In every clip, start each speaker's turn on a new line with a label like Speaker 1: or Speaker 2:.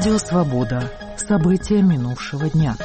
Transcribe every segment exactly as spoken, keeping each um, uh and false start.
Speaker 1: Радио «Свобода». События минувшего дня.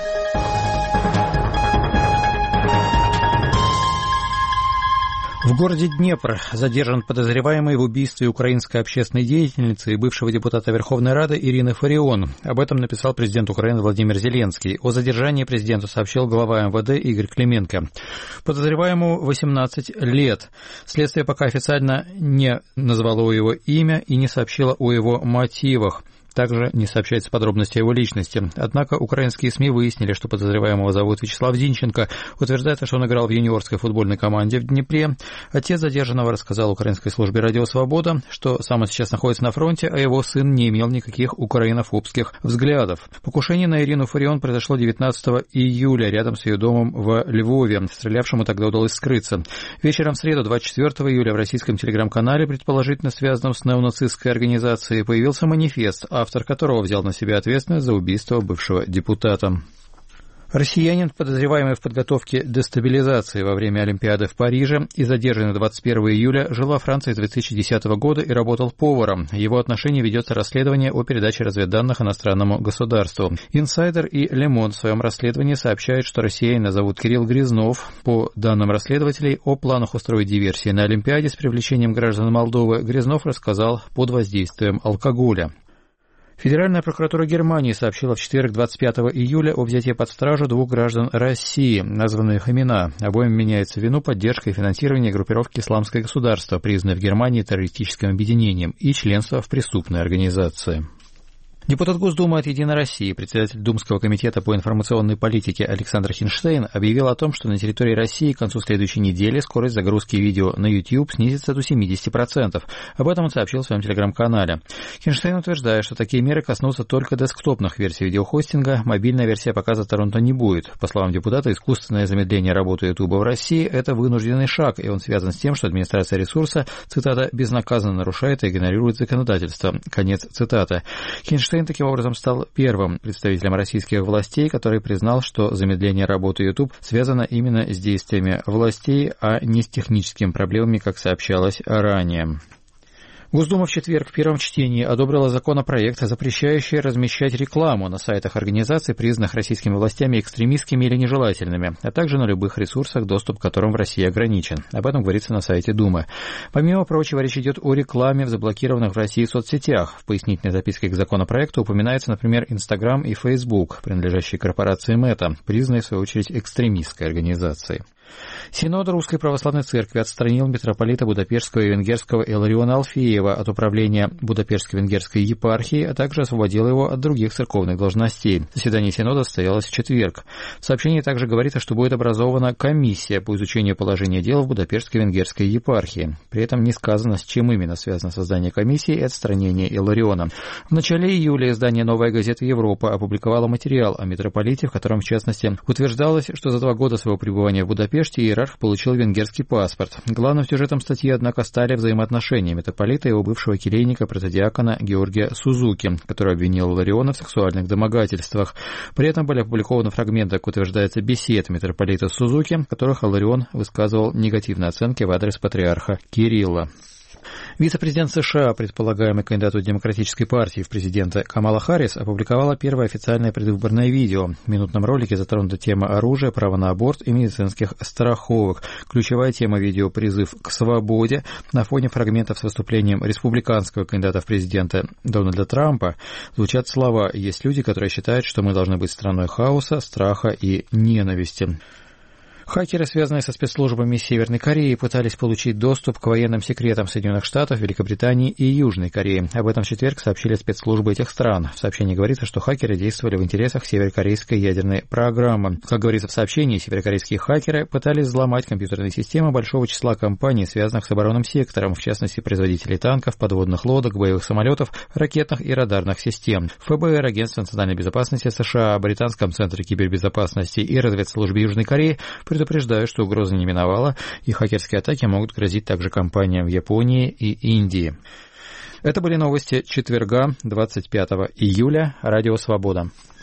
Speaker 2: В городе Днепр задержан подозреваемый в убийстве украинской общественной деятельницы и бывшего депутата Верховной Рады Ирины Фарион. Об этом написал президент Украины Владимир Зеленский. О задержании президенту сообщил глава эм вэ дэ Игорь Клименко. Подозреваемому восемнадцать лет. Следствие пока официально не назвало его имя и не сообщило о его мотивах. Также не сообщается подробности о его личности. Однако украинские СМИ выяснили, что подозреваемого зовут Вячеслав Зинченко. Утверждается, что он играл в юниорской футбольной команде в Днепре. Отец задержанного рассказал украинской службе «Радио Свобода», что сам он сейчас находится на фронте, а его сын не имел никаких украинофобских взглядов. Покушение на Ирину Фарион произошло девятнадцатого июля рядом с ее домом в Львове. Стрелявшему тогда удалось скрыться. Вечером в среду, двадцать четвёртого июля, в российском телеграм-канале, предположительно связанном с неонацистской организацией, появился манифест, автор которого взял на себя ответственность за убийство бывшего депутата. Россиянин, подозреваемый в подготовке дестабилизации во время Олимпиады в Париже и задержанный двадцать первого июля, жил во Франции с две тысячи десятого года и работал поваром. В его отношении ведется расследование о передаче разведданных иностранному государству. «Инсайдер» и «Ле Монд» в своем расследовании сообщают, что россиянина зовут Кирилл Грязнов. По данным расследователей, о планах устроить диверсии на Олимпиаде с привлечением граждан Молдовы Грязнов рассказал под воздействием алкоголя. Федеральная прокуратура Германии сообщила в четверг, двадцать пятого июля, о взятии под стражу двух граждан России, названные их имена. Обоим меняется вину поддержка и финансирование группировки «Исламское государство», признанной в Германии террористическим объединением, и членство в преступной организации. Депутат Госдумы от «Единой России», председатель Думского комитета по информационной политике Александр Хинштейн объявил о том, что на территории России к концу следующей недели скорость загрузки видео на YouTube снизится до семьдесят процентов. Об этом он сообщил в своем телеграм-канале. Хинштейн утверждает, что такие меры коснутся только десктопных версий видеохостинга, мобильная версия показа торрента не будет. По словам депутата, искусственное замедление работы YouTube в России – это вынужденный шаг, и он связан с тем, что администрация ресурса, цитата, безнаказанно нарушает и игнорирует законодательство. Конец цитаты. Хинштейн таким образом стал первым представителем российских властей, который признал, что замедление работы YouTube связано именно с действиями властей, а не с техническими проблемами, как сообщалось ранее. Госдума в четверг в первом чтении одобрила законопроект, запрещающий размещать рекламу на сайтах организаций, признанных российскими властями экстремистскими или нежелательными, а также на любых ресурсах, доступ к которым в России ограничен. Об этом говорится на сайте Думы. Помимо прочего, речь идет о рекламе в заблокированных в России соцсетях. В пояснительной записке к законопроекту упоминается, например, Инстаграм и Фейсбук, принадлежащие корпорации Мета, признанной, в свою очередь, экстремистской организацией. Синод Русской Православной Церкви отстранил митрополита Будапештского и Венгерского Илариона Алфеева от управления Будапештской-Венгерской епархии, а также освободил его от других церковных должностей. Заседание Синода состоялось в четверг. В сообщении также говорится, что будет образована комиссия по изучению положения дел в Будапештской-Венгерской епархии. При этом не сказано, с чем именно связано создание комиссии и отстранение Илариона. В начале июля издание «Новая газета Европа» опубликовало материал о митрополите, в котором, в частности, утверждалось, что за два года своего пребывания в Будапеште иерарх получил венгерский паспорт. Главным сюжетом статьи, однако, стали взаимоотношения митрополита и его бывшего келейника, протодиакона Георгия Сузуки, который обвинил Илариона в сексуальных домогательствах. При этом были опубликованы фрагменты, как утверждается, бесед митрополита Сузуки, в которых Иларион высказывал негативные оценки в адрес патриарха Кирилла. Вице-президент США, предполагаемый кандидат от Демократической партии в президенты Камала Харрис, опубликовала первое официальное предвыборное видео. В минутном ролике затронута тема оружия, права на аборт и медицинских страховок. Ключевая тема видео – призыв к свободе. На фоне фрагментов с выступлением республиканского кандидата в президенты Дональда Трампа звучат слова «Есть люди, которые считают, что мы должны быть страной хаоса, страха и ненависти». Хакеры, связанные со спецслужбами Северной Кореи, пытались получить доступ к военным секретам Соединенных Штатов, Великобритании и Южной Кореи. Об этом в четверг сообщили спецслужбы этих стран. В сообщении говорится, что хакеры действовали в интересах северокорейской ядерной программы. Как говорится в сообщении, северокорейские хакеры пытались взломать компьютерные системы большого числа компаний, связанных с оборонным сектором, в частности, производителей танков, подводных лодок, боевых самолетов, ракетных и радарных систем. ФБР, Агентство национальной безопасности США, Британском центре кибербезопасности и разведслужбе Южной Кореи предупреждают, что угроза не миновала, и хакерские атаки могут грозить также компаниям в Японии и Индии. Это были новости четверга, двадцать пятого июля. Радио «Свобода».